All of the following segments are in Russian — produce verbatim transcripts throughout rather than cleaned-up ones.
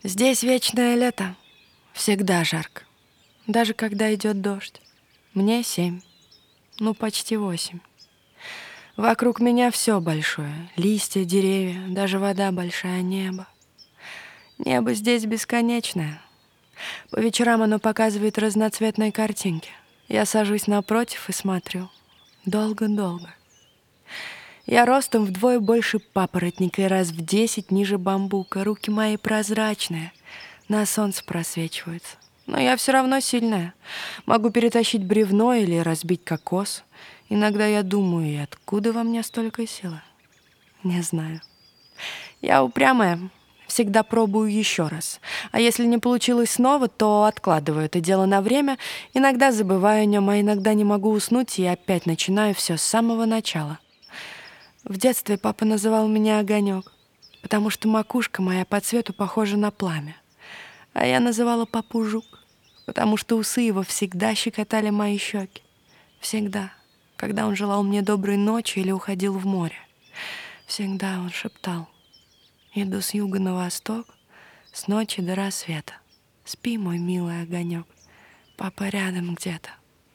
Здесь вечное лето, всегда жарко, даже когда идет дождь. Мне семь, ну почти восемь. Вокруг меня все большое, листья, деревья, даже вода большая, небо. Небо здесь бесконечное. По вечерам оно показывает разноцветные картинки. Я сажусь напротив и смотрю. Долго-долго. Я ростом вдвое больше папоротника и раз в десять ниже бамбука. Руки мои прозрачные, на солнце просвечиваются. Но я все равно сильная. Могу перетащить бревно или разбить кокос. Иногда я думаю, и откуда во мне столько силы? Не знаю. Я упрямая, всегда пробую еще раз. А если не получилось снова, то откладываю это дело на время. Иногда забываю о нем, а иногда не могу уснуть и опять начинаю все с самого начала. В детстве папа называл меня Огонек, потому что макушка моя по цвету похожа на пламя. А я называла папу Жук, потому что усы его всегда щекотали мои щеки. Всегда, когда он желал мне доброй ночи или уходил в море. Всегда он шептал: иду с юга на восток, с ночи до рассвета. Спи, мой милый огонек, папа рядом где-то.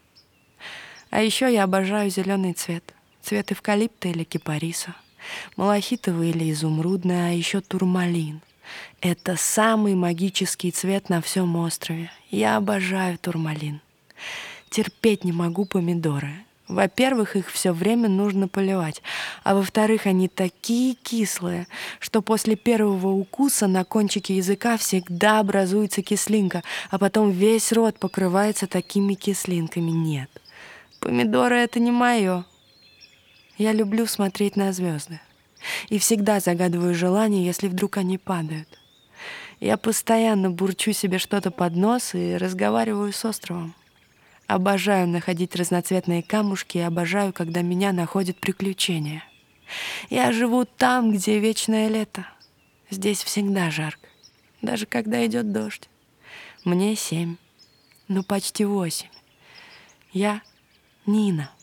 А еще я обожаю зеленый цвет. Цвет эвкалипта или кипариса, малахитовый или изумрудный, а еще турмалин. Это самый магический цвет на всем острове. Я обожаю турмалин. Терпеть не могу помидоры. Во-первых, их все время нужно поливать, а во-вторых, они такие кислые, что после первого укуса на кончике языка всегда образуется кислинка, а потом весь рот покрывается такими кислинками. Нет, помидоры — это не мое. Я люблю смотреть на звезды и всегда загадываю желания, если вдруг они падают. Я постоянно бурчу себе что-то под нос и разговариваю с островом. Обожаю находить разноцветные камушки и обожаю, когда меня находят приключения. Я живу там, где вечное лето. Здесь всегда жарко, даже когда идет дождь. Мне семь, ну почти восемь. Я Нина.